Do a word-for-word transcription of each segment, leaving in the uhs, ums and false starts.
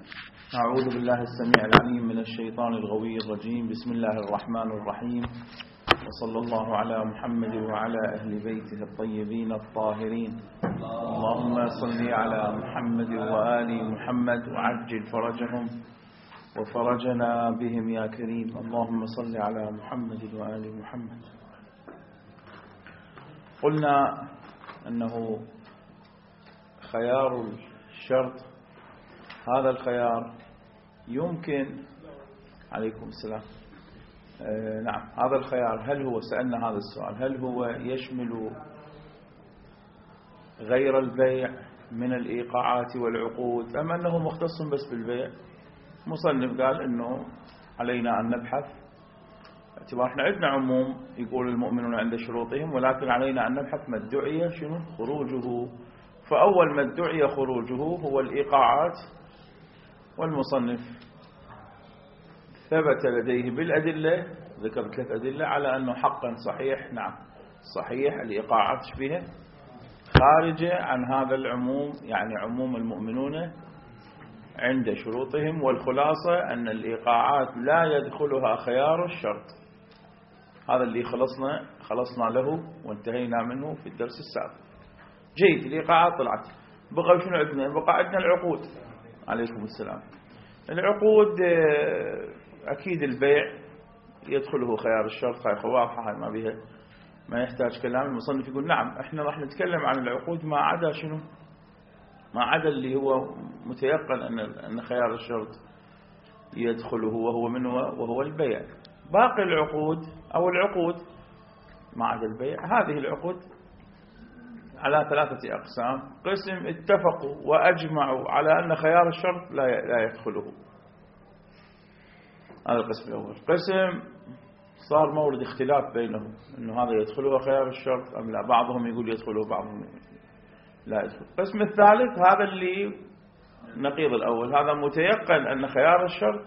أعوذ بالله السميع العليم من الشيطان الغوي الرجيم. بسم الله الرحمن الرحيم، وصلى الله على محمد وعلى أهل بيته الطيبين الطاهرين. اللهم صل على محمد وآل محمد وعجل فرجهم وفرجنا بهم يا كريم. اللهم صل على محمد وآل محمد. قلنا أنه خيار الشرط، هذا الخيار يمكن عليكم السلام آه نعم هذا الخيار هل هو، سألنا هذا السؤال، هل هو يشمل غير البيع من الإيقاعات والعقود أم أنه مختص بس بالبيع؟ مصنف قال أنه علينا أن نبحث، اعتبار احنا عندنا عموم يقول المؤمنون عند شروطهم، ولكن علينا أن نبحث ما ادعي شنو خروجه. فأول ما ادعي خروجه هو الإيقاعات، والمصنف ثبت لديه بالأدلة، ذكر ثلاث أدلة على أنه حقا صحيح. نعم صحيح الإيقاعات فيها خارجة عن هذا العموم، يعني عموم المؤمنون عند شروطهم. والخلاصة أن الإيقاعات لا يدخلها خيار الشرط. هذا اللي خلصنا خلصنا له وانتهينا منه في الدرس السابق. جيد، الإيقاعات طلعت، بقى شنو عندنا؟ بقى عندنا العقود. عليكم السلام. العقود أكيد البيع يدخله خيار الشرط، هاي واضحة، هاي ما بيها ما يحتاج كلام. المصنف يقول نعم احنا راح نتكلم عن العقود ما عدا شنو؟ ما عدا اللي هو متيقن أن أن خيار الشرط يدخله وهو منه وهو البيع. باقي العقود أو العقود ما عدا البيع، هذه العقود على ثلاثة أقسام. قسم اتفقوا وأجمعوا على أن خيار الشرط لا لا يدخله، هذا القسم الأول. قسم صار مورد اختلاف بينهم أنه هذا يدخله خيار الشرط أم لا، بعضهم يقول يدخله بعضهم لا يدخل. القسم الثالث هذا اللي نقيض الأول، هذا متيقن أن خيار الشرط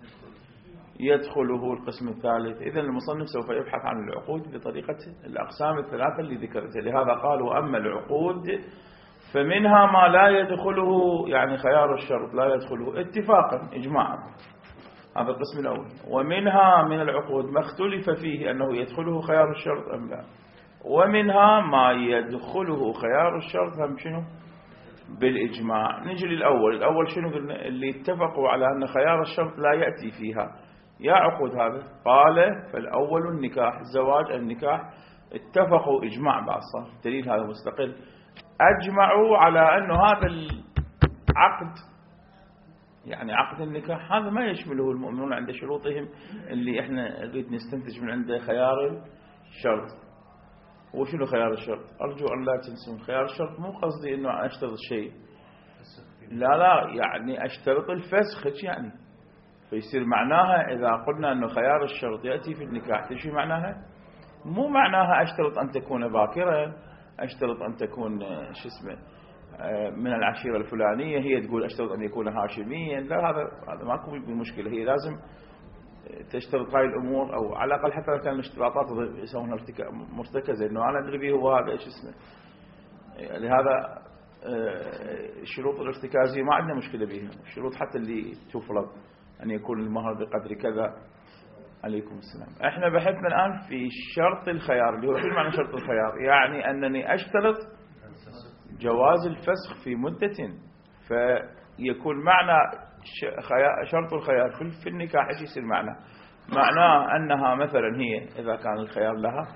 يدخله القسم الثالث. إذن المصنف سوف يبحث عن العقود بطريقة الأقسام الثلاثة اللي ذكرتها. لهذا قالوا أما العقود فمنها ما لا يدخله، يعني خيار الشرط لا يدخله اتفاقا إجماعا، هذا القسم الأول. ومنها من العقود ما اختلف فيه أنه يدخله خيار الشرط أم لا. ومنها ما يدخله خيار الشرط هم شنو بالإجماع. نجي للأول. الأول شنو قلنا؟ اللي اتفقوا على أن خيار الشرط لا يأتي فيها. يا عقود هذا قال فالأول النكاح، الزواج النكاح، اتفقوا إجماع بعد صار دليل هذا مستقل، أجمعوا على أنه هذا العقد يعني عقد النكاح هذا ما يشمله المؤمنون عند شروطهم اللي احنا نريد نستنتج من عنده خيار الشرط. وشنو خيار الشرط؟ أرجو أن لا تنسون خيار الشرط مو قصدي أنه أشترط شيء، لا لا، يعني أشترط الفسخ يعني. فيصير معناها إذا قلنا أنه خيار الشرط يأتي في النكاح، شو معناها؟ مو معناها أشترط أن تكون باكرة، أشترط أن تكون شو اسمه من العشيرة الفلانية، هي تقول أشترط أن يكون هاشميا. لا، هذا هذا ماكو مشكلة، هي لازم تشترط هاي الأمور، أو على الأقل حتى كان الاشتراطات يسوونها مرتكزة، إنه أنا أدري به هو هذا إيش اسمه. لهذا الشروط الارتكازية ما عندنا مشكلة بها، الشروط حتى اللي تفرض أن يكون المهر بقدر كذا. عليكم السلام. احنا بحثنا الآن في شرط الخيار، اللي هو شو معنى شرط الخيار؟ يعني أنني أشترط جواز الفسخ في مدة، فيكون معنى شرط الخيار في النكاح ايش يصير معنى؟ معناه أنها مثلا هي إذا كان الخيار لها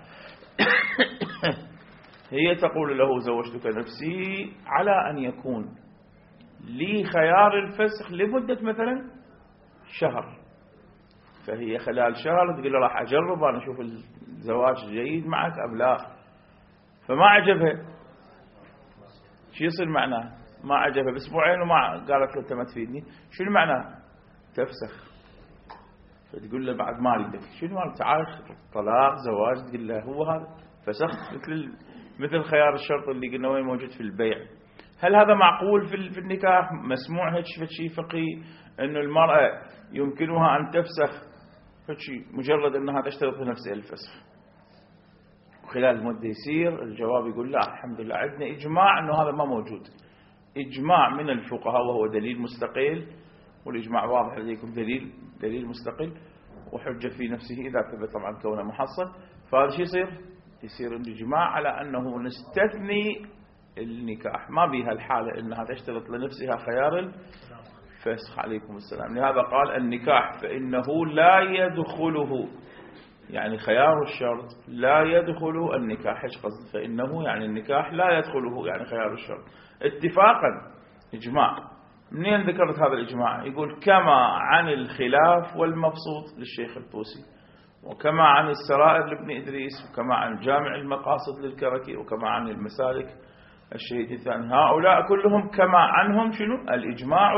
هي تقول له زوجتك نفسي على أن يكون لي خيار الفسخ لمدة مثلا شهر، فهي خلال شهر تقول له راح أجرب أنا أشوف الزواج جيد معك أم لا، فما عجبها، شو يصير معناه؟ ما عجبها بأسبوعين وما قالت له أنت ما تفيدني، شو المعنى؟ تفسخ. فتقول له بعد ما أريدك، شو المعنى؟ تعال طلاق زواج، تقول له هو هذا فسخ، مثل مثل خيار الشرط اللي قلنا وين موجود في البيع. هل هذا معقول في في النكاح؟ مسموع هيك شيء فقهي إنه المرأة يمكنها أن تفسخ فشي مجرد أنها تشترط لنفسها الفسخ خلال مدة يصير؟ الجواب يقول لا، الحمد لله عندنا إجماع أنه هذا ما موجود، إجماع من الفقهاء وهو دليل مستقل والإجماع واضح لديكم دليل دليل مستقل وحجة في نفسه إذا ثبت طبعا كونه محصل. فهذا شيء يصير يصير الإجماع على أنه نستثني النكاح، ما بها الحالة أنها تشترط لنفسها خيار الفسخ عليكم السلام. لهذا قال النكاح فإنه لا يدخله، يعني خيار الشرط لا يدخله النكاح. ايش قصد فإنه؟ يعني النكاح لا يدخله يعني خيار الشرط اتفاقا إجماع. منين ذكرت هذا الإجماع؟ يقول كما عن الخلاف والمبسوط للشيخ الطوسي، وكما عن السرائر لابن إدريس، وكما عن جامع المقاصد للكركي، وكما عن المسالك الشهيد الثاني. هؤلاء كلهم كما عنهم شنو؟ الإجماع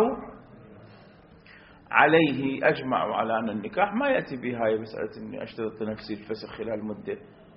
عليه، أجمعوا على أن النكاح ما يأتي بهاي مسألة أني أشترط لنفسي الفسخ خلال مدة.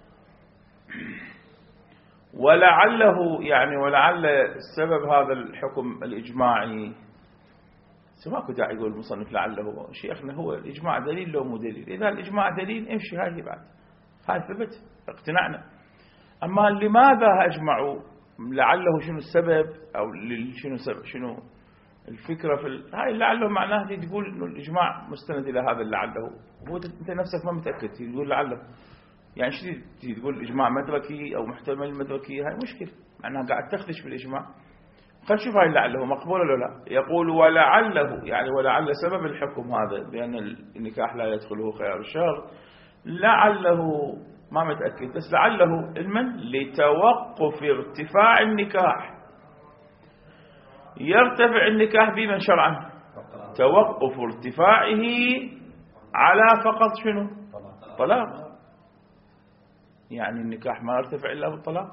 ولعله يعني ولعل سبب هذا الحكم الإجماعي، ماكو داعي يقول المصنف لعله. شيخنا هو الإجماع دليل لو مو دليل، إذا الإجماع دليل امشي هاي بعد، هاي ثبت اقتنعنا. أما لماذا أجمعوا؟ لعله شنو السبب أو شنو سبب شنو الفكرة في ال... هاي لعله معناه تقول إنه الإجماع مستند إلى هذا لعله، هو أنت نفسك ما متأكد تقول لعله، يعني شو تقول الإجماع مدركي أو محتمل مدركي؟ هاي مشكلة، معناها قاعد تخدش بالإجماع. خلينا نشوف هاي لعله مقبول ولا لا. يقول ولعله يعني ولعل سبب الحكم هذا بأن النكاح لا يدخله خيار الشرط، لعله ما متأكد بس لعله المن لتوقف ارتفاع النكاح. يرتفع النكاح بمن شرعا؟ توقف ارتفاعه على فقط شنو؟ طلاق. يعني النكاح ما يرتفع إلا بالطلاق.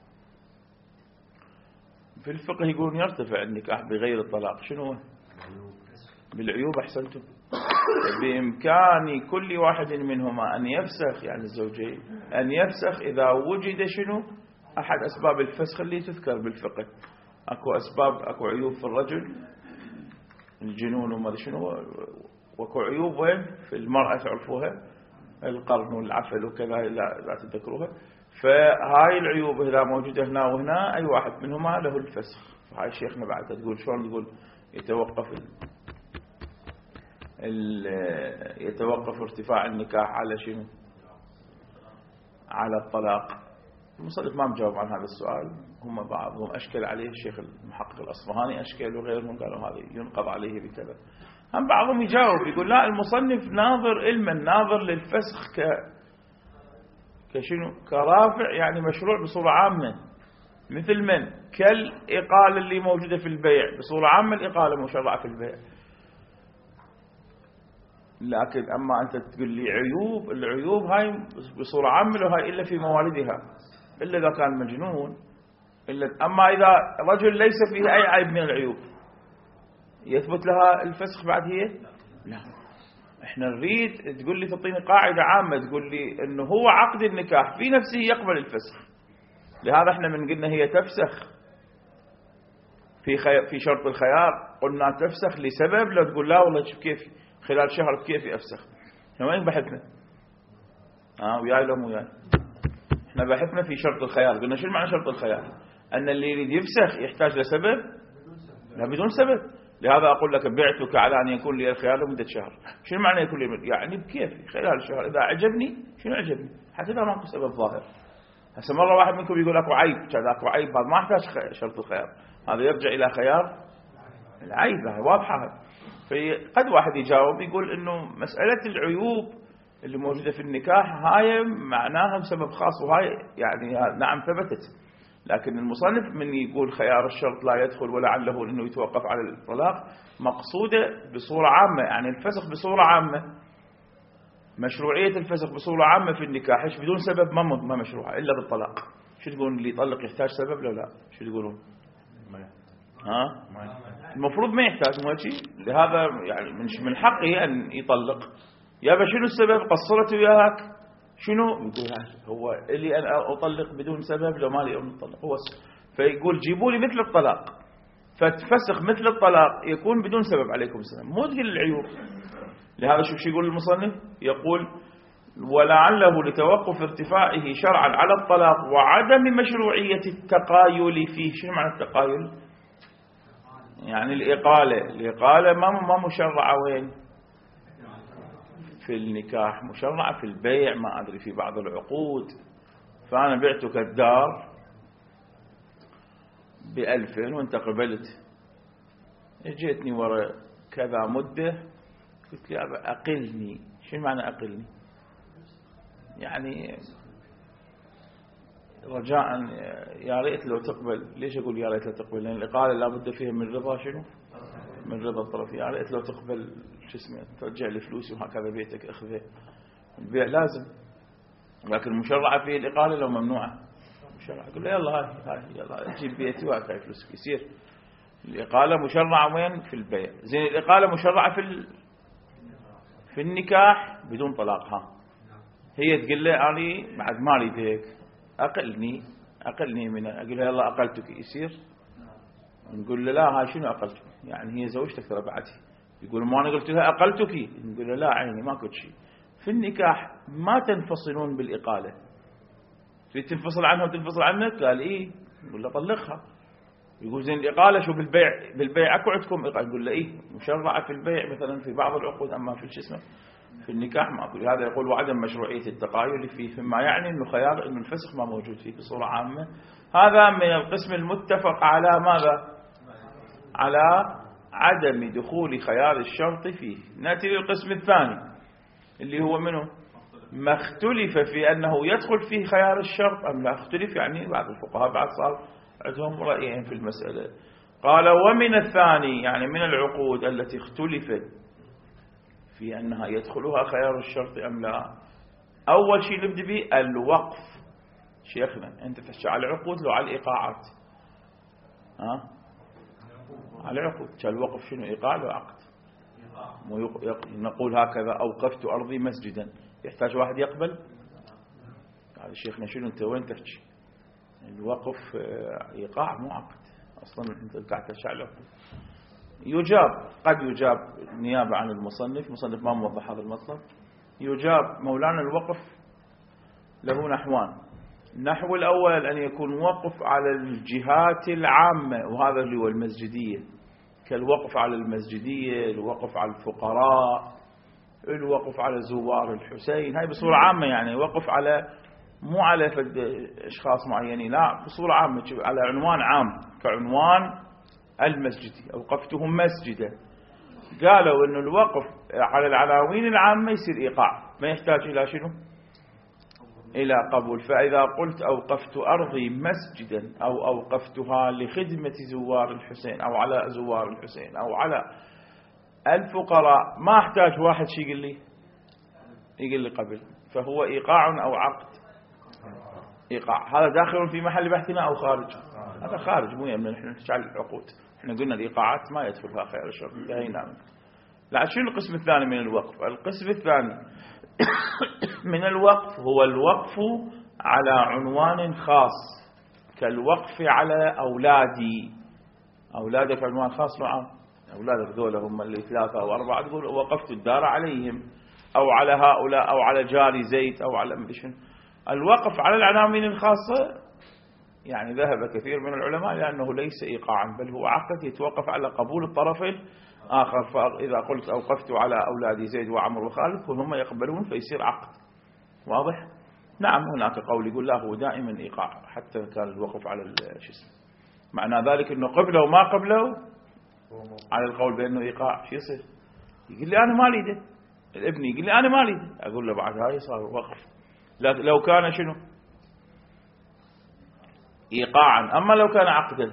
في الفقه يقولون يرتفع النكاح بغير الطلاق. شنو؟ بالعيوب. أحسنتم. بإمكان كل واحد منهما أن يفسخ، يعني الزوجين أن يفسخ إذا وجد شنو؟ أحد أسباب الفسخ اللي تذكر بالفقه. أكو أسباب، أكو عيوب في الرجل، الجنون وما شنو، وأكو عيوب وين؟ في المرأة تعرفوها، القرن والعفل وكذا لا تذكروها. فهاي العيوب إذا موجودة هنا وهنا أي واحد منهما له الفسخ. هاي شيخنا بعد تقول شلون يقول يتوقف ال ال يتوقف ارتفاع النكاح على شنو؟ على الطلاق. المصنف ما مجاوب عن هذا السؤال، هم بعضهم أشكل عليه، الشيخ المحقق الأصفهاني أشكل وغيرهم قالوا هذا ينقض عليه بكذا. هم بعضهم يجاوب يقول لا، المصنف ناظر علما، ناظر للفسخ ك كشنو؟ كرافع، يعني مشروع بصورة عامة، مثل من؟ كالإقالة اللي موجودة في البيع بصورة عامة، الإقالة مشرعة في البيع. لكن أما أنت تقول لي عيوب، العيوب هاي بصورة عامة لو هاي إلا في موالدها، إلا إذا كان مجنون، إلا أما إذا رجل ليس فيه أي عيب من العيوب يثبت لها الفسخ بعد هي؟ لا. احنا نريد تقول لي تعطيني قاعدة عامة تقول لي انه هو عقد النكاح في نفسه يقبل الفسخ، لهذا احنا من قلنا هي تفسخ في خي... في شرط الخيار، قلنا تفسخ لسبب، لا تقول لا والله شوف كيف خلال شهر كيف افسخ. احنا وين بحثنا؟ اه وياي لو مو وياي، احنا بحثنا في شرط الخيار، قلنا شو معنى شرط الخيار؟ ان اللي يريد يفسخ يحتاج لسبب؟ لا بدون سبب. لهذا أقول لك بعتك على أن يكون لي الخيار لمدة شهر. شنو معنى يكون لي؟ يعني بكيفي خلال الشهر، إذا عجبني شنو عجبني، حتى إذا ماكو سبب ظاهر. هسه مرة واحد منكم يقول أكو عيب، كذا أكو عيب، هذا ما يحتاج شرط الخيار، هذا يرجع إلى خيار العيب، هذا واضحة. فقد واحد يجاوب يقول إنه مسألة العيوب اللي موجودة في النكاح هاي معناها بسبب خاص، وهاي يعني نعم ثبتت، لكن المصنف من يقول خيار الشرط لا يدخل ولعله انه يتوقف على الطلاق مقصوده بصوره عامه، يعني الفسخ بصوره عامه، مشروعيه الفسخ بصوره عامه في النكاح بدون سبب ما ما مشروعه الا بالطلاق. شو تقولون اللي يطلق يحتاج سبب لو لا؟ شو تقولون؟ ها المفروض ما يحتاج مو شيء، لهذا يعني من حقه ان يطلق. يابا شنو السبب؟ قصرت وياك شنو؟ يقول هو اللي أنا أطلق بدون سبب لو ما لي أن أطلق هو. فيقول جيبوا لي مثل الطلاق، فتفسخ مثل الطلاق يكون بدون سبب عليكم السلام، مو تقول العيوب. لهذا شوف شو يقول المصنف، يقول ولعله لتوقف ارتفاعه شرعا على الطلاق وعدم مشروعية التقايل فيه. شنو معنى التقايل؟ يعني الإقالة الإقالة ما ما مشرعة وين؟ في النكاح، مشرعة في البيع، ما أدري في بعض العقود. فأنا بعتك الدار بألفين وانت قبلت، جيتني ورا كذا مدة قلت لي أقلني. شو معنى أقلني؟ يعني رجاء يا ريت لو تقبل. ليش أقول يا ريت لو تقبل؟ لأن الإقالة لابد فيها من رضا شنو؟ من رضا الطرف. يا ريت لو تقبل شو اسمه ترجع لي فلوسي وهكذا بيتك اخذه. البيع لازم، لكن مشرعة فيه الإقالة لو ممنوعة مشرعة. أقول له يلا هاي هاي يلا جيب بيتي وهاي فلوسك يصير. الإقالة مشرعة وين؟ في البيع. زين الإقالة مشرعة في ال... في النكاح بدون طلاقها. هي تقول له أنا بعد ما أريد هيك أقلني أقلني من أقول له يلا أقلتك يصير. نقول له لا هاي شنو أقلتك؟ يعني هي زوجتك ترى بعدي. يقول ما أنا قلت لها أقلتك. نقول له لا عيني ما قلت شيء. في النكاح ما تنفصلون بالإقالة. تريد تنفصل عنها وتنفصل عنك؟ قال إيه. نقول له طلقها. يقول زين الإقالة شو بالبيع؟ بالبيع أكو عندكم إقالة؟ يقول له إيه مشرعة في البيع مثلا في بعض العقود، أما في الجسم في النكاح ما أقول. هذا يقول وعدم مشروعية التقايل فيه، فيما يعني إنه خيار إنه الفسخ ما موجود فيه بصورة عامة. هذا من القسم المتفق على ماذا؟ على عدم دخول خيار الشرط فيه. نأتي للقسم الثاني اللي هو منه ما اختلف في أنه يدخل فيه خيار الشرط أم لا. اختلف يعني بعض الفقهاء بعد صار عندهم رأيين في المسألة. قال ومن الثاني يعني من العقود التي اختلفت في أنها يدخلها خيار الشرط أم لا. أول شيء نبدأ به الوقف. شيخنا أنت تحكي على العقود لو على الإيقاعات؟ ها على العقود. الوقف شنو؟ إيقاع لو عقد؟ نقول هكذا أوقفت أرضي مسجدا، يحتاج واحد يقبل؟ هذا الشيخنا شنو أنت وين تحكي؟ الوقف إيقاع مو عقد أصلا. أنت قاعد تحكي على العقود. يجاب قد يجاب نيابة عن المصنف. المصنف ما موضح هذا المطلب. يجاب مولانا الوقف له نحوان. النحو الأول أن يكون وقف على الجهات العامة، وهذا اللي هو المسجدية، كالوقف على المسجدية، الوقف على الفقراء، الوقف على زوار الحسين. هاي بصورة عامة يعني وقف على مو على أشخاص معينين، لا بصورة عامة على عنوان عام كعنوان المسجدي. أوقفتهم مسجدا. قالوا أن الوقف على العناوين العامة يصير إيقاع، ما يحتاج إلى شنو؟ إلى قبول. فإذا قلت أوقفت أرضي مسجدا أو أوقفتها لخدمة زوار الحسين أو على زوار الحسين أو على الفقراء، ما أحتاج واحد شي يقول لي يقول لي قبل. فهو إيقاع أو عقد؟ إيقاع. هذا داخل في محل بحثنا أو خارج؟ هذا خارج، مو يمنا نحن نحكي على العقود. احنا قلنا الإيقاعات ما يدخلها خيار الشرط، انتهينا منه. لا شنو القسم الثاني من الوقف؟ القسم الثاني من الوقف هو الوقف على عنوان خاص، كالوقف على أولادي. أولادك عنوان خاص معه، أولادك ذولا هم اللي ثلاثة أو أربعة، تقول وقفت الدار عليهم أو على هؤلاء أو على جاري زيت أو على مدري شنو. الوقف على العناوين الخاصة يعني ذهب كثير من العلماء لأنه ليس إيقاعا، بل هو عقد يتوقف على قبول الطرفين آخر. فإذا قلت أوقفت على أولادي زيد وعمر وخالد هم يقبلون فيصير عقد. واضح؟ نعم هناك قول يقول لا هو دائما إيقاع حتى كان الوقف على الجسم. معنى ذلك أنه قبله وما قبله على القول بأنه إيقاع. شو يصير؟ يقول لي أنا ما أريده. الابن يقول لي أنا ما أريده. أقول له بعد هاي صار وقف. لو كان شنو؟ إيقاعا. أما لو كان عقدا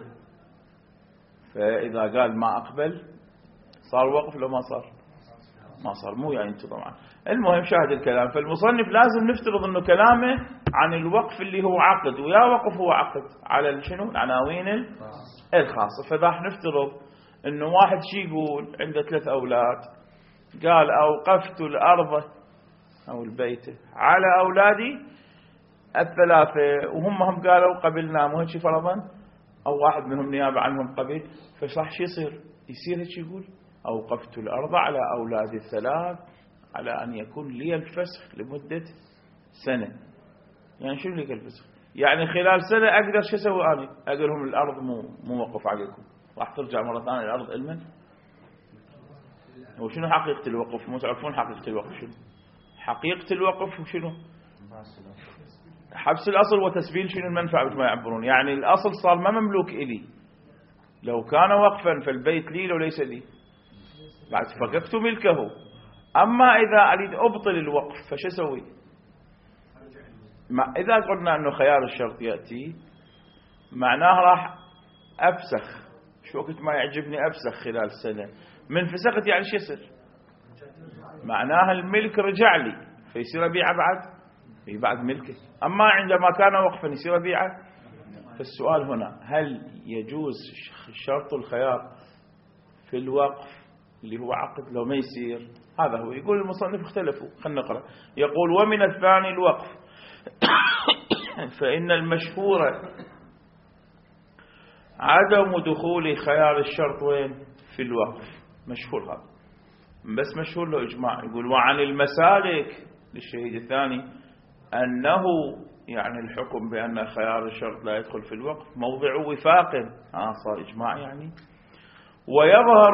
فإذا قال ما أقبل صار وقف لو ما صار ما صار. مو يعني أنت طبعا. المهم شاهد الكلام. فالمصنف لازم نفترض أنه كلامه عن الوقف اللي هو عقد، ويا وقف هو عقد على شنو؟ العناوين الخاصة. فراح نفترض أنه واحد شي يقول عنده ثلاث أولاد، قال أوقفت الأرض أو البيت على أولادي الثلاثة، وهم هم قالوا قبلنا، مو هيك فرضا، أو واحد منهم نيابة عنهم قبل. فصح شو يصير؟ يصير هيك يقول أوقفت الأرض على أولادي الثلاث على أن يكون لي الفسخ لمدة سنة. يعني شو لك الفسخ؟ يعني خلال سنة أقدر شو أسوي أنا؟ أقول لهم الأرض مو مو موقف عليكم، راح ترجع مرة ثانية الأرض علما. وشنو حقيقة الوقف؟ مو تعرفون حقيقة الوقف شنو؟ حقيقة الوقف وشنو؟ حبس الأصل وتسبيل شنو المنفعة مثل ما يعبرون. يعني الأصل صار ما مملوك إلي، لو كان وقفا فالبيت لي لو ليس لي، بعد فقدت ملكه. أما إذا أريد أبطل الوقف فش أسوي؟ إذا قلنا أنه خيار الشرط يأتي معناه راح أفسخ، شو وقت ما يعجبني أفسخ خلال سنة. من فسخت يعني شو يصير؟ معناها الملك رجع لي فيصير أبيعه بعد في بعد ملكه. أما عندما كان وقفا يصير أبيعه. فالسؤال هنا هل يجوز شرط الخيار في الوقف اللي هو عقد لو ما يصير؟ هذا هو. يقول المصنف اختلفوا. خلنا نقرأ. يقول ومن الثاني الوقف فإن المشهور عدم دخول خيار الشرط وين؟ في الوقف. مشهور هذا، بس مشهور له إجماع. يقول وعن المسالك للشهيد الثاني أنه يعني الحكم بأن خيار الشرط لا يدخل في الوقف موضع وفاق. آه صار إجماع يعني. ويظهر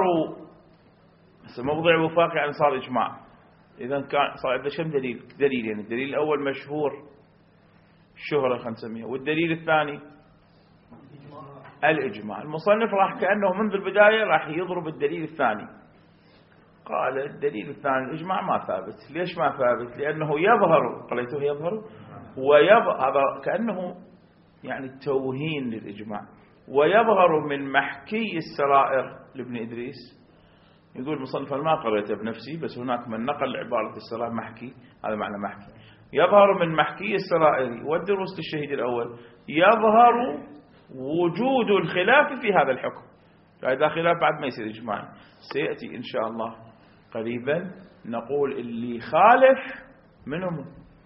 موضع وفاق يعني صار إجماع. إذا كان صار عندنا كم دليل؟ دليل يعني الدليل الأول مشهور الشهرة خلينا نسميها، والدليل الثاني الإجماع. المصنف راح كأنه منذ البداية راح يضرب الدليل الثاني. قال الدليل الثاني الإجماع ما ثابت. ليش ما ثابت؟ لأنه يظهر، قريته يظهر ويظهر كأنه يعني توهين للإجماع. ويظهر من محكي السرائر لابن إدريس. يقول مصنف ما قريته بنفسي بس هناك من نقل عبارة السرائر محكي، هذا معنى محكي. يظهر من محكي السرائر والدروس للشهيد الأول يظهر وجود الخلاف في هذا الحكم. فإذا خلاف بعد ما يصير إجماع. سيأتي إن شاء الله قريبا نقول اللي خالف منهم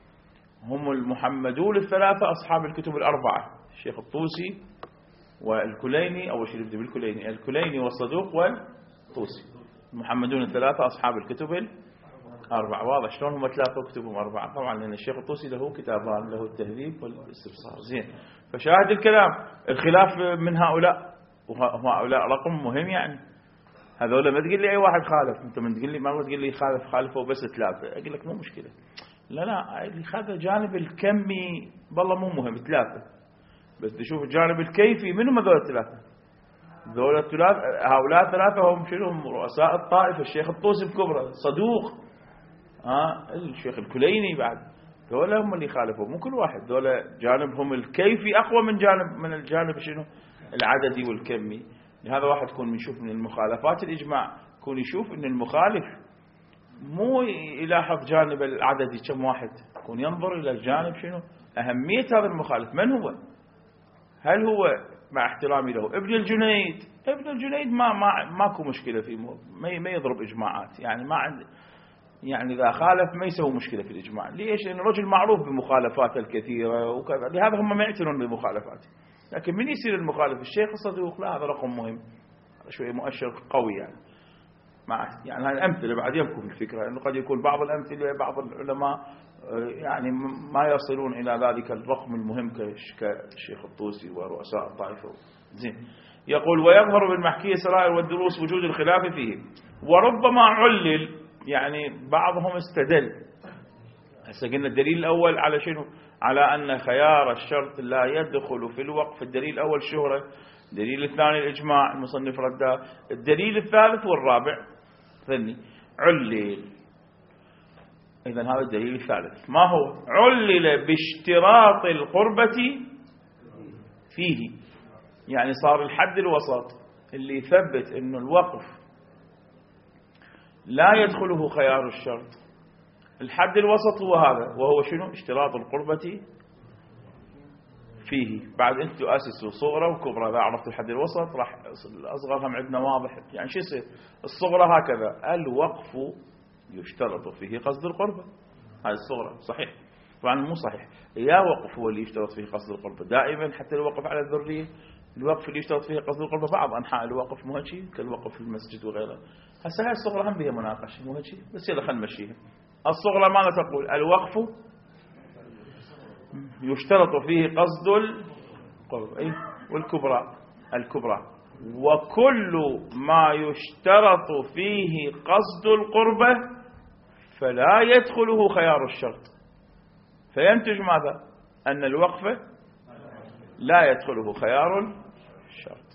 هم المحمدون الثلاثة أصحاب الكتب الأربعة، الشيخ الطوسي والكليني. أول شيء نبدأ بالكليني، الكليني والصدوق والطوسي. المحمدون الثلاثة أصحاب الكتب الأربعة. واضح شلون هم ثلاثة وكتبهم أربعة؟ طبعا لأن الشيخ الطوسي له كتابان، له التهذيب والاستبصار. زين. فشاهد الكلام الخلاف من هؤلاء، وهؤلاء رقم مهم يعني. هذول ما تقول لي أي واحد خالف، أنت من تقول لي ما تقول لي خالف خالفه بس ثلاثة، أقول لك مو مشكلة. لا لا، اللي هذا الجانب الكمي والله مو مهم ثلاثة، بس تشوف الجانب الكيفي منهم هذول الثلاثة. ذول الثلاثة هؤلاء ثلاثة هم شنو؟ هم رؤساء الطائفة. الشيخ الطوسي الكبرى، صدوق، آه الشيخ الكليني بعد. ذول هم اللي خالفوا، مو كل واحد. ذول جانبهم الكيفي أقوى من جانب من الجانب شنو؟ العددي والكمي. لهذا واحد يكون يشوف من المخالفات الإجماع، يكون يشوف إن المخالف مو يلاحظ جانب العددي كم واحد، يكون ينظر إلى الجانب شنو؟ أهمية هذا المخالف. من هو؟ هل هو مع احترامي له ابن الجنيد؟ ابن الجنيد ما ما ماكو مشكلة فيه، ما ما يضرب إجماعات يعني، ما عند يعني إذا خالف ما يسوي مشكلة في الإجماع. ليش؟ لأنه رجل معروف بمخالفاته الكثيرة وكذا، لهذا هم ما يعتنون بمخالفاته. لكن من يصير المخالف؟ الشيخ الصدوق. لا، هذا رقم مهم، شوية مؤشر قوي يعني. مع يعني هاي الأمثلة بعد يمكن الفكرة أنه قد يكون بعض الأمثلة بعض العلماء يعني ما يصلون إلى ذلك الرقم المهم كالشيخ الطوسي ورؤساء الطائفة. زين. يقول ويظهر بالمحكية سرائر والدروس وجود الخلاف فيه، وربما علل يعني بعضهم استدل. هسه قلنا الدليل الأول على شنو؟ على أن خيار الشرط لا يدخل في الوقف. الدليل الأول شهرة، الدليل الثاني الإجماع، المصنف رده. الدليل الثالث والرابع ثاني علل. إذن هذا الدليل الثالث ما هو؟ علل باشتراط القربة فيه. يعني صار الحد الوسط اللي يثبت إنه الوقف لا يدخله خيار الشرط. الحد الوسط هو هذا، وهو شنو؟ اشتراط القربة فيه. بعد أنت تؤسسوا صغرى وكبرى. إذا عرفت الحد الوسط راح الأصغر هم عندنا واضح. يعني شو يصير؟ الصغرى هكذا، الوقف يشترط فيه قصد القربة. هذه الصغرى صحيح، طبعا مو صحيح. يا وقف هو اللي يشترط فيه قصد القربة دائما، حتى الوقف على الذرية. الوقف اللي يشترط فيه قصد القربة بعض أنحاء الوقف مو هيك، كالوقف في المسجد وغيره. هسه هاي الصغرى هم بها مناقشة مو هيك، بس يلا خلينا نمشيها. الصغرى ماذا تقول؟ الوقف يشترط فيه قصد القربة. أي والكبرى الكبرى وكل ما يشترط فيه قصد القربة فلا يدخله خيار الشرط. فينتج ماذا؟ أن الوقف لا يدخله خيار الشرط.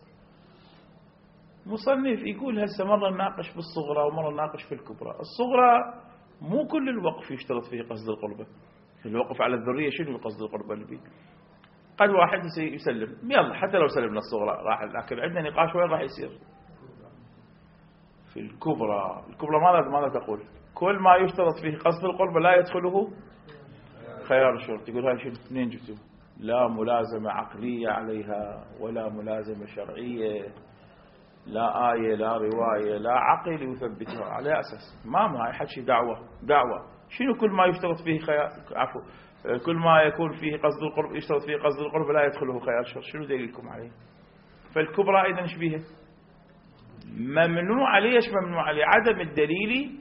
مصنف يقول هسه مرة نناقش بالصغرى ومرة نناقش في الكبرى. الصغرى مو كل الوقف يشترط فيه قصد القربة. الوقف على الذرية شنو قصد القربة اللي بيه؟ قد واحد يسلم يلا حتى لو سلمنا الصغرى راح، لكن عندنا نقاش وين راح يصير في الكبرى. الكبرى ماذا ماذا تقول؟ كل ما يشترط فيه قصد القربة لا يدخله خيار الشرط. يقول هاي شنو منين جبتوه؟ لا ملازمة عقلية عليها ولا ملازمة شرعية، لا آية لا رواية لا عقل يثبتها على أساس ما ما حكي دعوة دعوة. شنو كل ما يشترط فيه خيار عفوا كل ما يكون فيه قصد القرب يشترط فيه قصد القرب لا يدخله خيار الشرط؟ شنو دليلكم عليه؟ فالكبرى أيضا ايش بيها؟ ممنوع عليه. ايش ممنوع عليه؟ عدم الدليل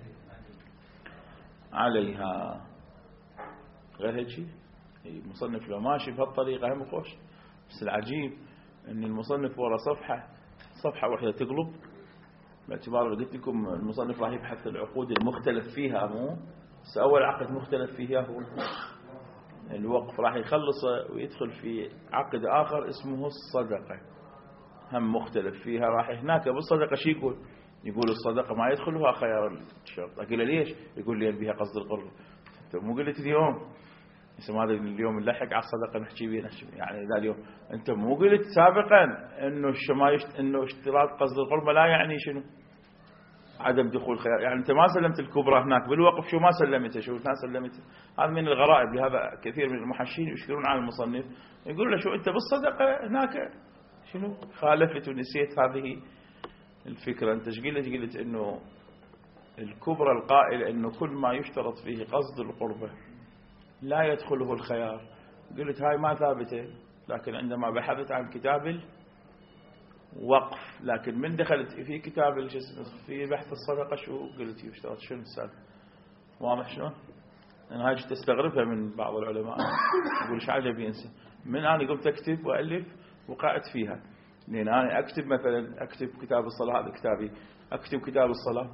عليها. غير هيك شيء المصنف لو ماشي بهالطريقة هم خوش. بس العجيب ان المصنف ورا صفحة صفحة واحدة تقلب، باعتبار اللي قلت لكم المصنف راح يبحث العقود المختلف فيها، مو بس أول عقد مختلف فيها هو الوقف، راح يخلصه ويدخل في عقد آخر اسمه الصدقة هم مختلف فيها. راح هناك بالصدقة شي يقول؟ يقول الصدقة ما يدخلها خيار الشرط. أقول له ليش؟ يقول لي بها قصد القرب. أنت مو قلت اليوم اسم هذا اليوم نلحق على الصدقة نحكي بيه يعني ذا اليوم أنت مو قلت سابقا إنه ما يشت... إنه اشتراط قصد القربة لا يعني شنو؟ عدم دخول خيار. يعني أنت ما سلمت الكبرى هناك بالوقف، شو ما سلمته شو ما سلمته. هذا من الغرائب. لهذا كثير من المحشين يشكرون على المصنف يقول له شو أنت بالصدقة هناك شنو خالفت ونسيت هذه الفكرة. أنت قلت قلت إنه الكبرى القائل إنه كل ما يشترط فيه قصد القربة لا يدخله الخيار. قلت هاي ما ثابتة، لكن عندما بحثت عن كتاب الوقف، لكن من دخلت في كتاب الجسم في بحث الصدقة شو قلت يشترط شنو السالفة؟ واضح شلون؟ أنا هاي تستغربها من بعض العلماء يقول ايش عجب ينسى. من أنا قمت أكتب وألف وقعت فيها، لأن أنا أكتب مثلا أكتب كتاب الصلاة، هذا كتابي أكتب كتاب الصلاة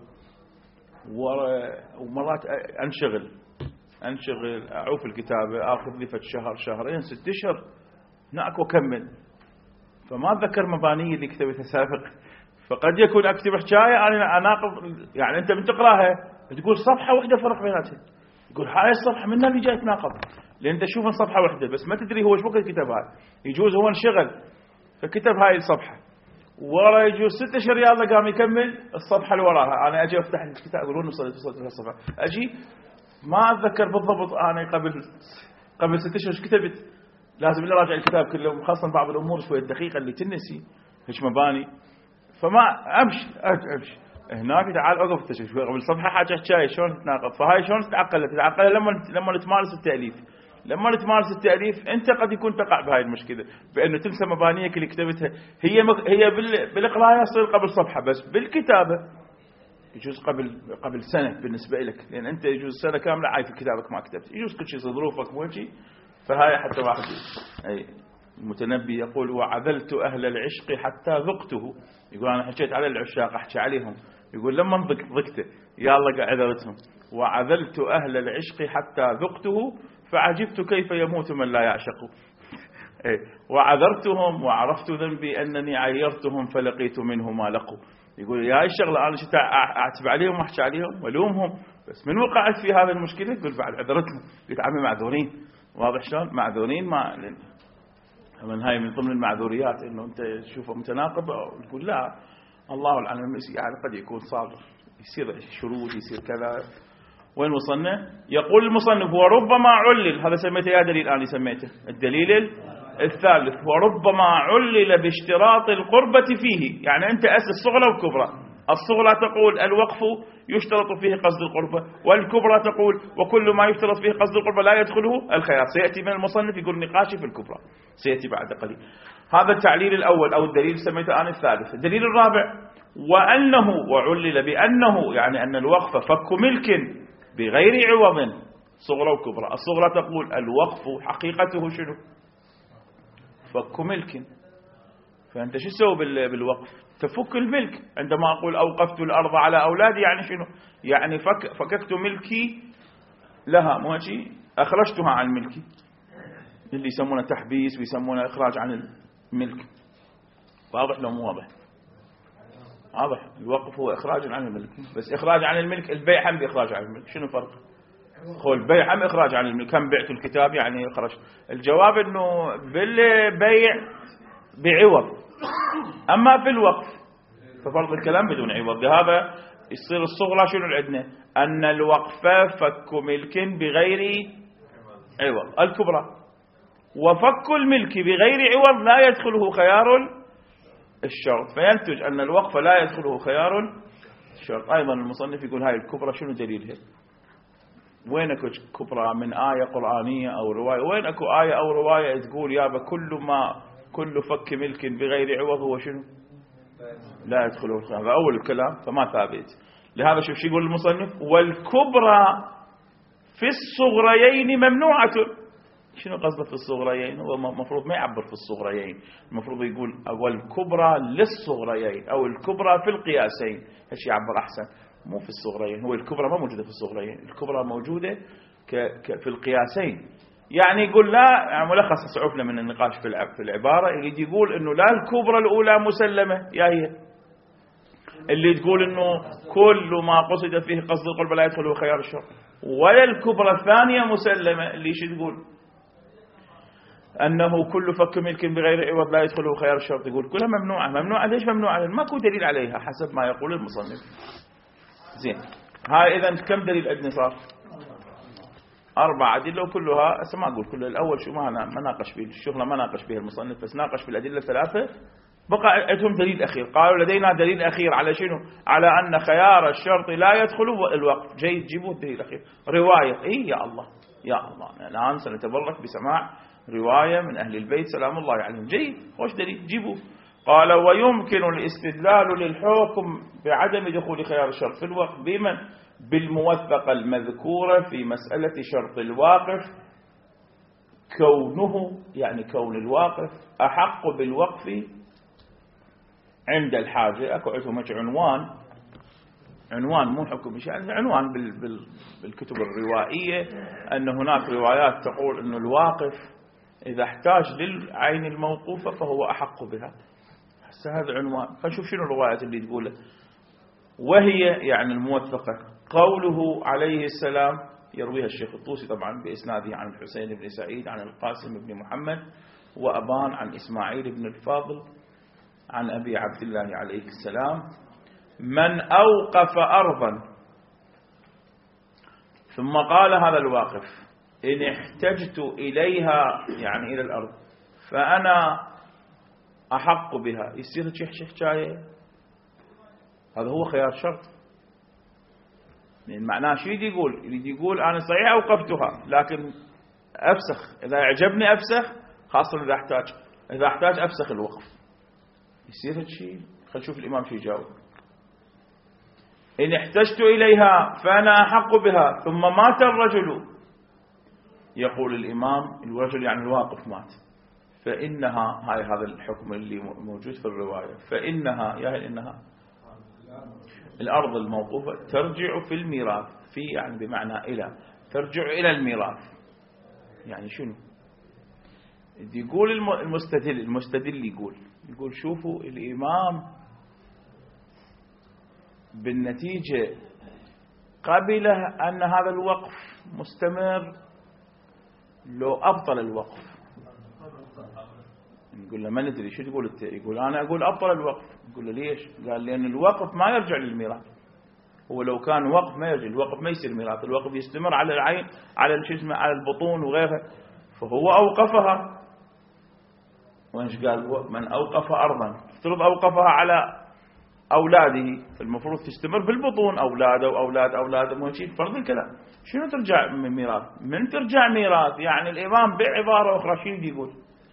ومرات أنشغل أنشغل أعوف الكتابة أخذ لي فت شهر شهرين ست أشهر هناك وكمل، فما أتذكر مباني اللي كتبتها سابق. فقد يكون أكتب حكاية أنا أناقض، يعني أنت من تقرأها تقول صفحة واحدة فرق بيناتها، يقول هاي الصفحة منها اللي جاي تناقض، لأن أنت تشوفها صفحة واحدة بس ما تدري هو ايش وقت كتبها. يجوز هو انشغل فكتب هاي الصفحة ورا يجوز ست أشهر يلا قام يكمل الصفحة اللي وراها. أنا أجي أفتح الكتاب يقولون وصلت وصلت الصفحة، أجي ما أتذكر بالضبط أنا قبل قبل ست أشهر كتبت. لازم اللي راجع الكتاب كله، خاصة بعض الأمور شوية دقيقة اللي تنسي هيك مباني، فما أمشي أمشي هناك تعال أقف تشوف شوي قبل صفحة حاجة حكاية شلون تتناقض. فهاي شلون تتعقل؟ تتعقل لما لما تمارس التأليف. لما تمارس التأليف أنت قد يكون تقع بهاي المشكلة، بأنه تنسى مبانيك اللي كتبتها. هي مك... هي بال... بالقراءة يصير قبل صفحة، بس بالكتابة يجوز قبل قبل سنة بالنسبة لك، لأن أنت يجوز سنة كاملة عايف كتابك ما كتبت، يجوز كل شيء ظروفك مو شيء. فهاي حتى واحد أي المتنبي يقول وعذلت أهل العشق حتى ذقته، يقول أنا حكيت على العشاق أحكي عليهم، يقول لما ضقت ضقته يلا عذرتهم. وعذلت أهل العشق حتى ذقته فعجبت كيف يموت من لا يعشق. أي وعذرتهم وعرفت ذنبي أنني عيرتهم فلقيت منه ما لقوا. يقول يا هاي الشغلة أنا شت أعتب عليهم وأحكي عليهم ولومهم، بس من وقعت في هذه المشكلة يقول بعد عذرتهم. قلت عمي معذورين، واضح شلون معذورين. ما من هاي من ضمن المعذوريات انه انت تشوفه متناقض وتقول لا الله العلم، يعني قد يكون صار يصير شروط يصير كذا. وين وصلنا؟ يقول المصنف وربما علل، هذا سميته يا دليل الآن سميته الدليل الثالث، وربما علل باشتراط القربة فيه. يعني أنت أسس الصغرى والكبرى. الصغرى تقول الوقف يشترط فيه قصد القربة، والكبرى تقول وكل ما يشترط فيه قصد القربة لا يدخله الخيار. سيأتي من المصنف يقول نقاشي في الكبرى سيأتي بعد قليل. هذا التعليل الأول أو الدليل سميته الآن الثالث. الدليل الرابع وأنه وعلل بأنه يعني أن الوقف فك ملك بغير عوض. صغرى وكبرى. الصغرى تقول الوقف حقيقته شنو؟ فك ملك، فأنت شو تسوي بالوقف؟ تفك الملك. عندما أقول أوقفت الأرض على أولادي يعني شنو؟ يعني فك فككت ملكي لها، مو شيء أخرجتها عن ملكي، اللي يسمونه تحبيس ويسمونه إخراج عن الملك. واضح لو مو واضح؟ واضح. الوقف هو إخراج عن الملك، بس إخراج عن الملك البيع هم بإخراج عن الملك، شنو الفرق؟ هو البيع هم إخراج عن الملك، كم بعت الكتاب يعني إخراج. الجواب إنه بالبيع بعوض، أما في الوقف ففرض الكلام بدون عوض. لهذا يصير الصغرى شنو عندنا؟ أن الوقف فك ملك بغير عوض. الكبرى وفك الملك بغير عوض لا يدخله خيار الشرط، فينتج أن الوقف لا يدخله خيار الشرط. أيضا المصنف يقول هاي الكبرى شنو دليلها؟ وين اكو كبرى من آية قرآنية أو رواية؟ وين اكو آية أو رواية تقول يابا كل ما كل فك ملك بغير عوض هو شنو؟ لا يدخله الخيار. هذا أول الكلام فما ثابت. لهذا شوف شو يقول المصنف: والكبرى في الصغريين ممنوعة. شنو قصده في الصغريين؟ هو المفروض ما يعبر في الصغريين، المفروض يقول والكبرى للصغريين أو الكبرى في القياسين، ايش يعبر أحسن؟ مو في الصغريين. هو الكبرى ما موجودة في الصغريين، الكبرى موجودة ك... ك... في القياسين. يعني يقول لا، يعني ملخص صعوبنا من النقاش في في العبارة اللي يقول إنه لا الكبرى الأولى مسلمة يا هي، اللي تقول إنه كل ما قصد فيه قصد القلب لا يدخله خيار الشر، ولا الكبرى الثانية مسلمة اللي شو تقول أنه كل فك ملك بغير عوض لا يدخله خيار الشرط. يقول كلها ممنوعة. ممنوعة ليش ممنوعة؟ ماكو دليل عليها حسب ما يقول المصنف. زين، هاي إذا كم دليل عندنا صار؟ أربع أدلة وكلها هسه ما أقول كلها. الأول شو ما ما ناقش فيه الشغلة، ما ناقش فيها المصنف، بس ناقش في الأدلة الثلاثة. بقى عندهم دليل أخير، قالوا لدينا دليل أخير على شنو؟ على أن خيار الشرط لا يدخله الوقف. جيد، جيبوا الدليل الأخير. رواية. إيه يا الله يا الله، الآن سنتبرك بسماع رواية من أهل البيت سلام الله عليهم. جيد، خوش دليل، جيبوا. قال: ويمكن الاستدلال للحكم بعدم دخول خيار الشرط في الوقف بمن؟ بالموثقة المذكورة في مسألة شرط الواقف، كونه يعني كون الواقف أحق بالوقف عند الحاجة. أكو عندهم عنوان، عنوان مو حكم، يعني عنوان بال بال بالكتب الروائية أن هناك روايات تقول أن الواقف إذا احتاج للعين الموقوفة فهو أحق بها. هذا عنوان. فنشوف شنو الروايات اللي تقوله. وهي يعني الموثقة قوله عليه السلام، يرويها الشيخ الطوسي طبعا بإسناده عن الحسين بن سعيد عن القاسم بن محمد وأبان عن إسماعيل بن الفاضل عن أبي عبد الله عليه السلام: من أوقف أرضا ثم قال هذا الواقف إن احتجت إليها يعني إلى الأرض فأنا أحق بها، يصير شيخ شيخ جاية. هذا هو خيار شرط. يعني معناه شو يدي يقول؟ يدي يقول أنا صحيح أوقفتها لكن أفسخ، إذا أعجبني أفسخ، خاصة إذا أحتاج إذا أحتاج أفسخ الوقف. يصير هالشيء. خل نشوف الإمام شو يجاوب. إن احتجت إليها فأنا أحق بها ثم مات الرجل، يقول الإمام الرجل يعني الواقف مات، فإنها، هاي هذا الحكم اللي موجود في الرواية، فإنها يا إنها الأرض الموقوفة ترجع في الميراث، في يعني بمعنى إلى، ترجع إلى الميراث. يعني شنو يقول المستدل؟ المستدل يقول يقول شوفوا الإمام بالنتيجة قبل أن هذا الوقف مستمر لو أبطل الوقف. نقول له ما ندري شو تقول انت؟ يقول أنا أقول أبطل الوقف. نقول له ليش؟ قال لأن الوقف ما يرجع للميراث. هو لو كان وقف ما يرجع، الوقف ما يصير ميراث، الوقف يستمر على العين، على الجسم، على البطون وغيرها. فهو أوقفها. وإيش قال؟ من أوقف أرضا، افترض أوقفها على أولاده، فالمفروض تستمر بالبطون، أولاده وأولاد أولاده، مو شيء فرض الكلام. شنو ترجع من ميراث؟ من ترجع ميراث يعني الإمام بعبارة أخرى شو يقول؟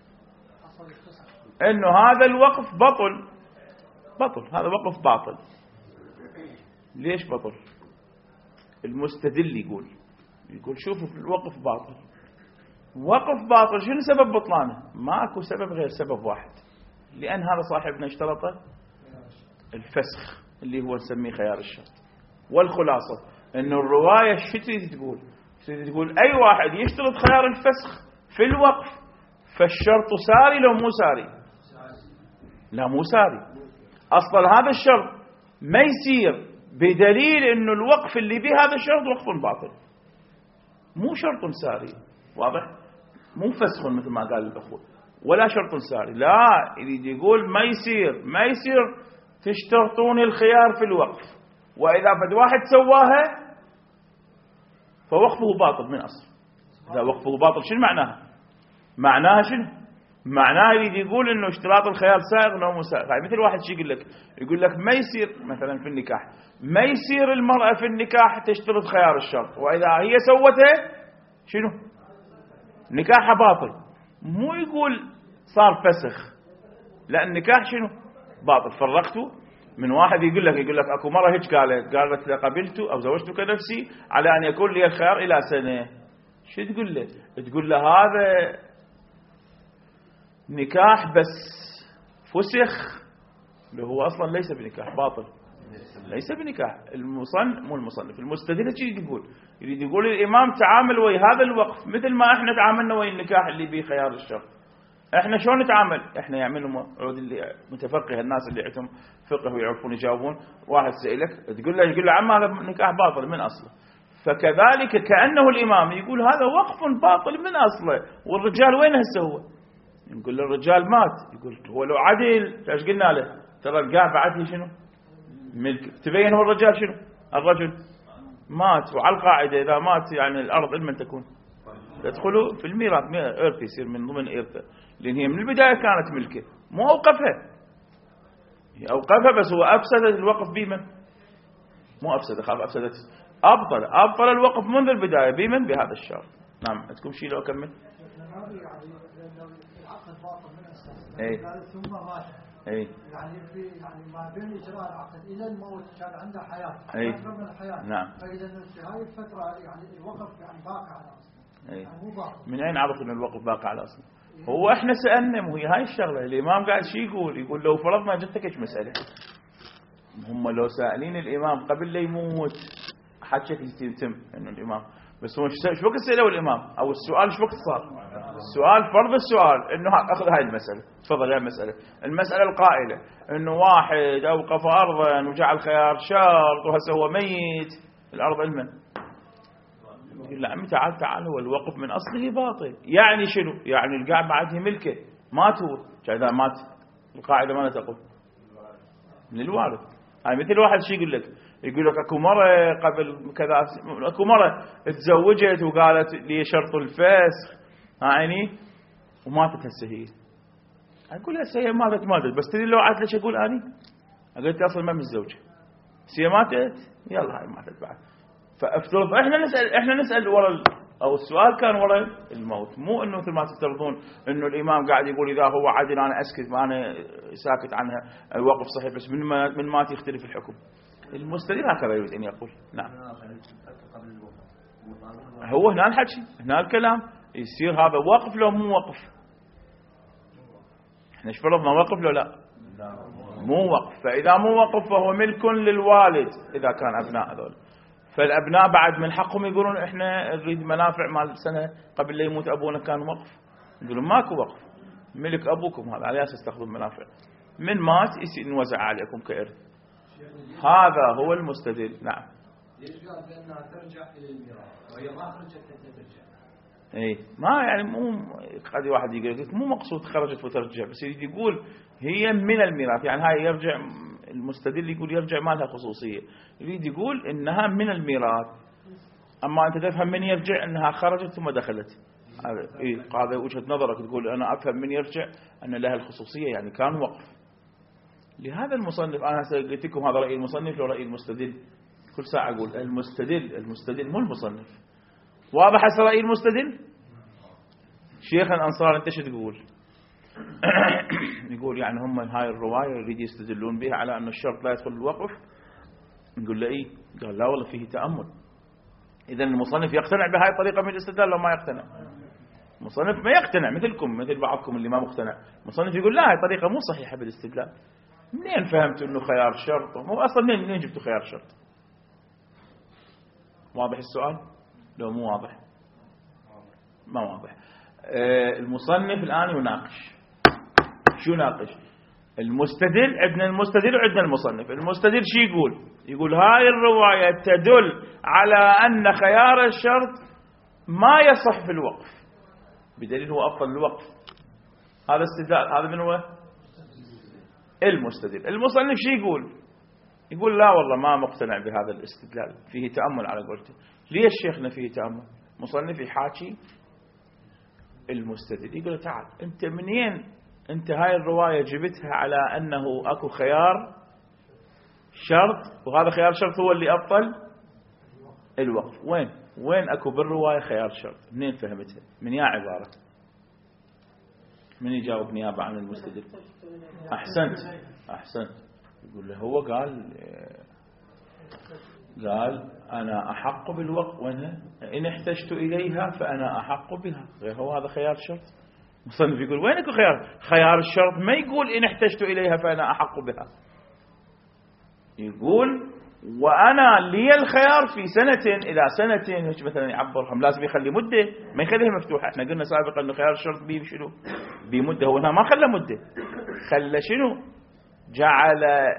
إنه هذا الوقف بطل، بطل، هذا وقف باطل. ليش بطل؟ المستدل يقول يقول شوفوا الوقف باطل. وقف باطل، شنو سبب بطلانه؟ ماكو سبب غير سبب واحد، لأن هذا صاحبنا اشترط الفسخ اللي هو نسميه خيار الشرط. والخلاصة أنه الرواية شو تريد تقول؟ تريد تقول أي واحد يشترط خيار الفسخ في الوقف فالشرط ساري لو مو ساري؟ لا مو ساري. أصلا هذا الشرط ما يصير بدليل أنه الوقف اللي به هذا الشرط وقف باطل، مو شرط ساري. واضح؟ مو فسخ مثل ما قال الأخوة ولا شرط ساري. لا، يريد يقول ما يصير ما يصير تشترطون الخيار في الوقف، وإذا فد واحد سواها فوقفه باطل من أصل. إذا وقفه باطل شنو معناها؟ معناها شنو؟ معناها يريد يقول إنه اشتراط الخيار سائغ أو مو سائغ. يعني مثل واحد شي يقول لك يقول لك ما يصير مثلا في النكاح ما يصير المرأة في النكاح تشترط خيار الشرط، وإذا هي سوته شنو؟ نكاحها باطل. مو يقول صار فسخ، لا النكاح شنو؟ باطل. فرقته من واحد يقول لك يقول لك اكو مرة هيك قالت قالت قبلت او زوجتك نفسي على ان يكون لي الخيار الى سنة. شو تقول له؟ تقول له هذا نكاح بس فسخ، اللي هو اصلا ليس بنكاح، باطل ليس بنكاح. المصنف مو المصنف المستدل شيء يقول يريد يقول الامام تعامل ويا هذا الوقف مثل ما احنا تعاملنا ويا النكاح اللي به خيار الشرط. احنا شلون نتعامل؟ احنا يعملوا عود اللي متفقه الناس اللي عندهم فقه ويعرفون يجاوبون. واحد سألك تقول له يقول له عم هذا نكاح باطل من اصله. فكذلك كأنه الامام يقول هذا وقف باطل من اصله. والرجال وين هسه هو؟ نقول له الرجال مات. يقول هو لو عدل ايش قلنا له؟ ترى القاع بعده شنو؟ ملك. تبين هو الرجال شنو؟ الرجل مات، وعلى القاعده اذا مات يعني الارض لمن تكون؟ تدخلوا في الميراث، إرث يصير من ضمن إرثه، لأن هي من البداية كانت ملكه، مو أوقفها. هي أوقفها بس هو أفسد الوقف بمن؟ مو أفسد، خاف أفسدت، أبطل أبطل الوقف منذ البداية بمن؟ بهذا الشرط. نعم. عندكم شيء لو أكمل؟ أي ثم مات. أي يعني في يعني ما بين إجراء العقد إلى الموت كان عنده حياة. أي أكثر من الحياة. نعم. فإذا في هذه الفترة يعني الوقف يعني باقي على أصله. أي. من أين عرف أن الوقف باقي على أصله؟ هو إحنا سألنا، مو هي هاي الشغلة. الإمام قاعد شي يقول يقول لو فرضنا جتك إيش مسألة، هم لو سائلين الإمام قبل لا يموت حكيك يتم إنه الإمام، بس هو ايش وقت سألوا الإمام أو السؤال ايش وقت صار؟ السؤال فرض السؤال إنه أخذ هاي المسألة. تفضل يا المسألة المسألة القائلة إنه واحد أوقف أرضا وجعل خيار شرط وهسه هو ميت، الأرض المن؟ يقول له عمي تعال تعال هو الوقف من أصله باطل. يعني شنو؟ يعني القاع بعده ملكه، مات هو. إذا مات القاعدة ماذا تقول؟ للوارث. هاي مثل واحد شي يقول لك يقول لك اكو مرة قبل كذا، اكو مرة تزوجت وقالت لي شرط الفسخ يعني وماتت هسه هي. اقول هسه هي ماتت ماتت بس تدري لو عاد ليش اقول اني؟ قلت اصلا ما متزوجه بس هي ماتت، يلا هاي ماتت بعد. فافترض احنا نسال احنا نسال ورا او السؤال كان ورا الموت، مو انه مثل ما تفترضون انه الامام قاعد يقول اذا هو عدل انا اسكت ما انا ساكت عنها الوقف صحيح، بس من ما من مات يختلف الحكم. المستدل هكذا يريد ان يقول. نعم. هو هنا الحكي هنا الكلام يصير هذا وقف لو مو وقف؟ احنا ايش فرضنا وقف لو لا؟ مو وقف. فاذا مو وقف فهو ملك للوالد اذا كان ابناء هذول. فالابناء بعد من حقهم يقولون احنا نريد منافع مال سنه قبل لا يموت ابونا كان وقف. يقولون ماكو وقف، ملك ابوكم هذا على اساس تاخذون منافع. من مات يصير نوزع عليكم كارث. هذا هو المستدل. نعم. ليش قال بانها ترجع الى الميراث وهي ما خرجت حتى ترجع؟ اي ما يعني مو قد واحد يقول مو مقصود خرجت وترجع، بس يريد يقول هي من الميراث. يعني هاي يرجع المستدل يقول يرجع ما لها خصوصيه، يريد يقول انها من الميراث. اما انت تفهم من يرجع انها خرجت ثم دخلت. هذا اي هذا وجهه نظرك، تقول انا افهم من يرجع ان لها الخصوصيه يعني كان وقف. لهذا المصنف انا قلت لكم هذا راي المصنف وراي المستدل. كل ساعه اقول المستدل المستدل مو المصنف. واضح هسه راي المستدل؟ شيخ الانصار انت شو تقول؟ يقول يعني هم هاي الروايه يريد يستدلون بها على ان الشرط لا يدخل الوقف. نقول له ايه؟ قال لا والله فيه تامل. اذا المصنف يقتنع بهاي الطريقه من الاستدلال لو ما يقتنع؟ مصنف ما يقتنع مثلكم مثل بعضكم اللي ما مقتنع. مصنف يقول لا هاي طريقة مو صحيحة بالاستدلال. منين فهمتوا انه خيار شرط؟ مو اصلا منين منين جبتوا خيار شرط؟ واضح السؤال؟ لو مو واضح ما واضح. آه المصنف الآن يناقش. شو يناقش؟ المستدل، عندنا المستدل وعندنا المصنف. المستدل شو يقول؟ يقول هاي الرواية تدل على أن خيار الشرط ما يصح في الوقف بدليل هو أفضل الوقف. هذا استدلال. هذا من هو؟ المستدل. المصنف شو يقول؟ يقول لا والله ما مقتنع بهذا الاستدلال، فيه تأمل على قولته. ليش شيخنا فيه تأمل؟ مصنف يحاكي المستدل يقول تعال انت منين انت هاي الرواية جبتها على انه اكو خيار شرط وهذا خيار شرط هو اللي ابطل الوقف؟ وين وين اكو بالرواية خيار شرط؟ منين فهمتها؟ من يا عبارة؟ من يجاوب نيابة عن المستدل؟ احسنت احسنت. يقول له هو قال قال أنا أحق بالوقف. وينها؟ إن احتجت إليها فأنا أحق بها. غير هو هذا خيار شرط؟ مصنف يقول وينك خيار؟ خيار الشرط ما يقول إن احتجت إليها فأنا أحق بها. يقول وأنا لي الخيار في سنة إلى سنتين. هيك مثلا يعبرهم لازم يخلي مدة، ما يخليها مفتوحة. احنا قلنا سابقا أنه خيار الشرط بيه شنو؟ بمدة. هو هنا ما خلى مدة، خلى شنو؟ جعل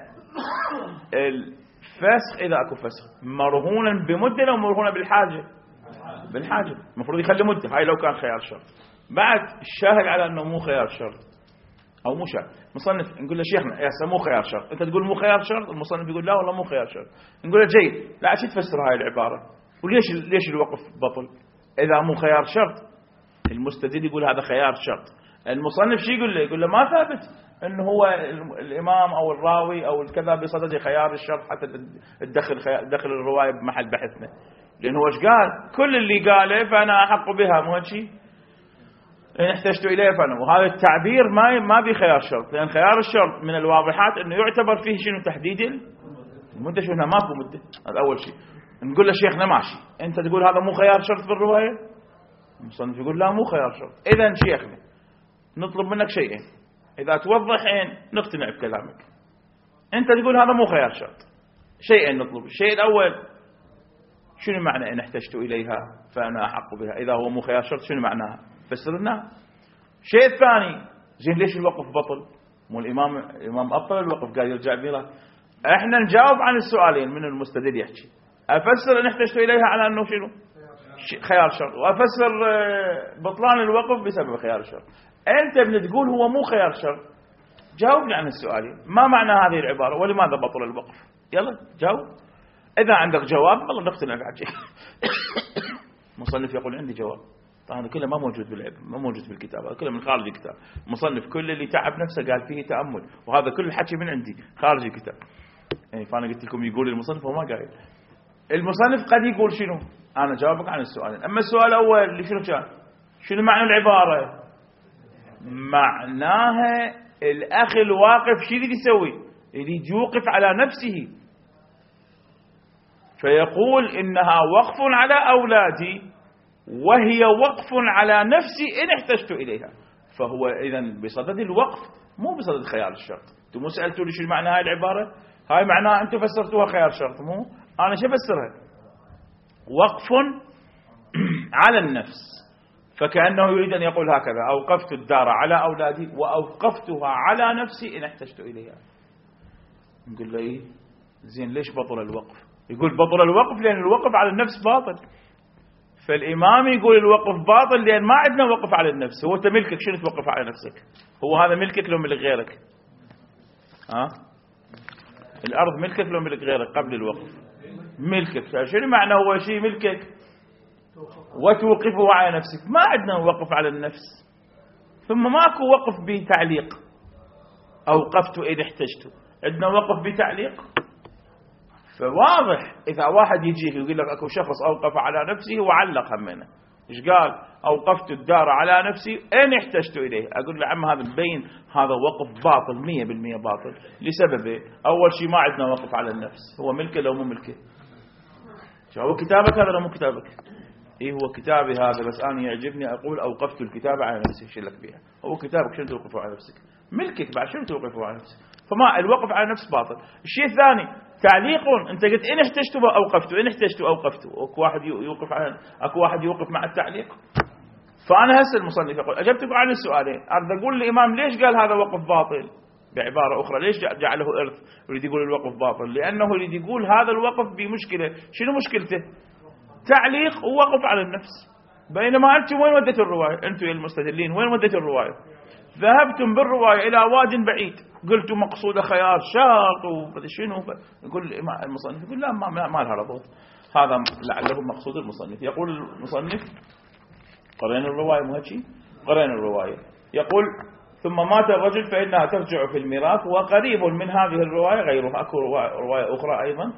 الفسخ إذا أكو فسخ مرهونا بمدة لو مرهونا بالحاجة بالحاجة المفروض يخلي مدة. هاي لو كان خيار شرط. بعد الشاهد على أنه مو خيار شرط أو مو شرط. مصنف نقول له شيخنا يا مو خيار شرط، أنت تقول مو خيار شرط. المصنف يقول لا والله مو خيار شرط. نقول له جيد، لا عشان تفسر هاي العبارة وليش ليش الوقف بطل إذا مو خيار شرط؟ المستدل يقول هذا خيار شرط. المصنف شو يقول له؟ يقول له ما ثابت انه هو الامام او الراوي او الكذا بصدد خيار الشرط حتى تدخل دخل الروايه بمحل بحثنا، لانه ايش قال؟ كل اللي قاله فانا احق بها، مو هيك؟ ان احتجت اليه فانا. وهذا التعبير ما ما بخيار شرط، لان خيار الشرط من الواضحات انه يعتبر فيه شنو؟ تحديد المده. شو هنا ماكو مده. هذا اول شيء. نقول له شيخنا ماشي، انت تقول هذا مو خيار شرط بالروايه؟ المصنف يقول لا مو خيار شرط. اذا شيخنا نطلب منك شيئين، إذا توضحين نقتنع بكلامك. أنت تقول هذا مو خيار شرط، شيئين نطلب. الشيء الأول شنو معنى إن احتجت إليها فأنا أحق بها؟ إذا هو مو خيار شرط شنو معناها؟ فسر لنا. الشيء الثاني زين ليش الوقف بطل؟ مو الإمام الإمام أبطل الوقف قال يرجع بيها. إحنا نجاوب عن السؤالين من المستدل يحكي. أفسر إن احتجت إليها على أنه شنو؟ خيار شرط، وأفسر بطلان الوقف بسبب خيار الشرط. أنت ابن تقول هو مو خيار شرط، جاوبني عن السؤالين. ما معنى هذه العبارة ولماذا بطل الوقف؟ يلا جاوب. إذا عندك جواب والله نقتنع بعد. مصنف يقول عندي جواب. طبعا هذا كله ما موجود بالعلم، ما موجود بالكتاب، هذا كله من خارج الكتاب. مصنف كل اللي تعب نفسه قال فيه تأمل، وهذا كل الحكي من عندي خارج الكتاب. يعني فأنا قلت لكم يقول المصنف وما قايل. المصنف قد يقول شنو؟ أنا جاوبك عن السؤالين. أما السؤال الأول اللي شنو كان؟ شنو معنى العبارة؟ معناها الأخ الواقف شو يريد يسوي؟ يريد يوقف على نفسه، فيقول إنها وقف على أولادي وهي وقف على نفسي إن احتجت إليها. فهو إذن بصدد الوقف مو بصدد خيار الشرط. أنتم مو سألتوا لي شو معنى هاي العبارة؟ هاي معناها أنتم فسرتوها خيار شرط، مو أنا شو فسرها؟ وقف على النفس. فكأنه يريد أن يقول هكذا: أوقفت الدار على أولادي وأوقفتها على نفسي إن احتجت إليها. نقول له إيه؟ زين ليش بطل الوقف؟ يقول بطل الوقف لأن الوقف على النفس باطل. فالإمام يقول الوقف باطل لأن ما عندنا وقف على النفس. هو أنت ملكك، شنو توقف على نفسك؟ هو هذا ملكك لو ملك غيرك؟ ها؟ الأرض ملكك لو ملك غيرك قبل الوقف؟ ملكك. شنو معنى هو شيء ملكك وتوقفه على نفسك؟ ما عندنا وقف على النفس. ثم ماكو وقف بتعليق. أوقفت إذا احتجت. عندنا وقف بتعليق. فواضح إذا واحد يجي يقول لك أكو شخص أوقف على نفسه وعلق همنا. إيش قال؟ أوقفت الدار على نفسي إن احتجت إليه. أقول له عم هذا مبين هذا وقف باطل، مية بالمية باطل. لسببه أول شيء ما عندنا وقف على النفس. هو ملكه لو مو ملكه؟ شو هو كتابك هذا لو مو كتابك؟ إيه هو كتابي هذا بس أنا يعجبني أقول أوقفت الكتابة على نفسي، شو لك بيها؟ هو كتابك شنو توقفه على نفسك؟ ملكك بعد شنو توقفه على نفسك؟ فما الوقف على نفس باطل. الشيء الثاني تعليق، أنت قلت إن احتجت أوقفت، إن احتجت أوقفت، أكو واحد يوقف على أكو واحد يوقف مع التعليق. فأنا هسه المصنف يقول أجبتك عن السؤالين، أريد أقول الإمام ليش قال هذا وقف باطل؟ بعبارة أخرى ليش جعله إرث يريد يقول الوقف باطل؟ لأنه يريد يقول هذا الوقف بمشكلة. شنو مشكلته؟ تعليق ووقف على النفس. بينما أنتم وين وديتوا الرواية؟ أنتم المستدلين وين وديتوا الرواية؟ ذهبتم بالرواية إلى واد بعيد، قلتوا مقصود خيار شرط وشنو. يقول المصنف يقول لا ما, ما لها ربط، هذا لعله مقصود المصنف. يقول المصنف قرأنا الرواية مو هيك؟ قرأنا الرواية. يقول ثم مات الرجل فإنها ترجع في الميراث، وقريب من هذه الرواية غيرها. أكو رواية أخرى أيضا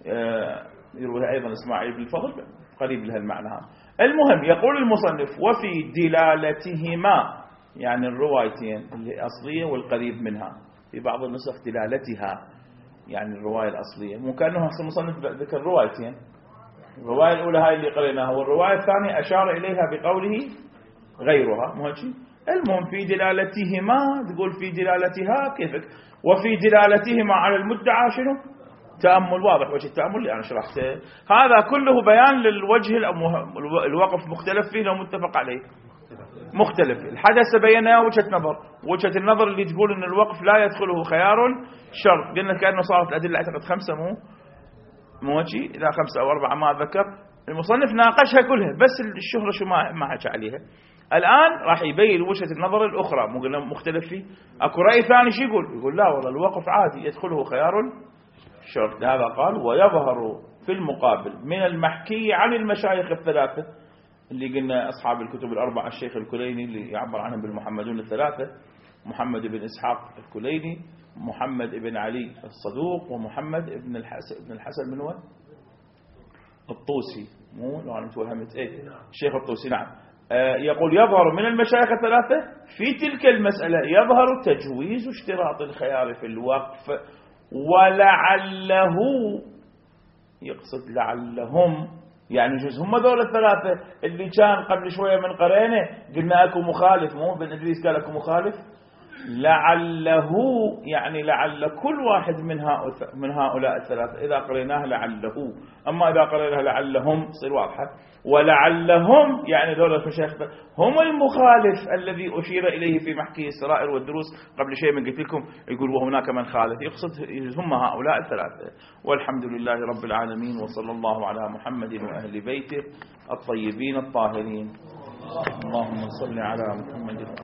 يرويها أيضا إسماعيل بن الفضل قريب لها المعنى هذا. المهم يقول المصنف وفي دلالتهما، يعني الروايتين اللي أصلية والقريب منها، في بعض النسخ دلالتها يعني الرواية الأصلية، مو كأنه المصنف ذكر روايتين، الرواية الأولى هاي اللي قريناها والرواية الثانية أشار إليها بقوله غيرها، مو هيك؟ المهم في دلالتهما، تقول في دلالتها كيفك، وفي دلالتهما على المدعى شنو؟ تأمل. واضح وجه التأمل اللي أنا شرحته. هذا كله بيان للوجه الوقف مختلف فيه لو متفق عليه مختلف. الحدث بيناه وجهة نظر، وجهة النظر اللي تقول أن الوقف لا يدخله خيار شرط. قلنا كأنه صارت الأدلة أعتقد خمسة مو مو هيك، إذا خمسة أو أربعة ما أذكر. المصنف ناقشها كلها بس الشهرة شو ما ما حكى عليها. الآن راح يبين وجهة النظر الأخرى، مو قلنا مختلف فيه. أكو رأي ثاني شو يقول؟ يقول لا والله الوقف عادي يدخله خيار شرط. هذا قال ويظهر في المقابل من المحكي عن المشايخ الثلاثة اللي قلنا أصحاب الكتب الأربعة، الشيخ الكليني اللي يعبر عنهم بالمحمدون الثلاثة، محمد بن إسحاق الكليني، محمد بن علي الصدوق، ومحمد بن الحسن بن الحسن من هو الطوسي، مو لو أنا متوهمت إيه الشيخ الطوسي. نعم. آه يقول يظهر من المشايخ الثلاثة في تلك المسألة يظهر تجويز اشتراط الخيار في الوقف، ولعله يقصد لعلهم يعني جزء هم دول الثلاثة اللي كان قبل شوية من قرينه قلنا أكو مخالف، مو بن إدريس قال أكو مخالف، لعله يعني لعل كل واحد من هؤلاء من هؤلاء الثلاثة إذا قريناه لعله، أما إذا قريناه لعلهم تصير واضحة. ولعلهم يعني دولة المشايخ هم المخالف الذي أشير إليه في محكي السرائر والدروس قبل شيء من قلت لكم، يقول وهناك من خالف، يقصد هم هؤلاء الثلاثة. والحمد لله رب العالمين، وصلى الله على محمد وأهل بيته الطيبين الطاهرين. اللهم صل على محمد.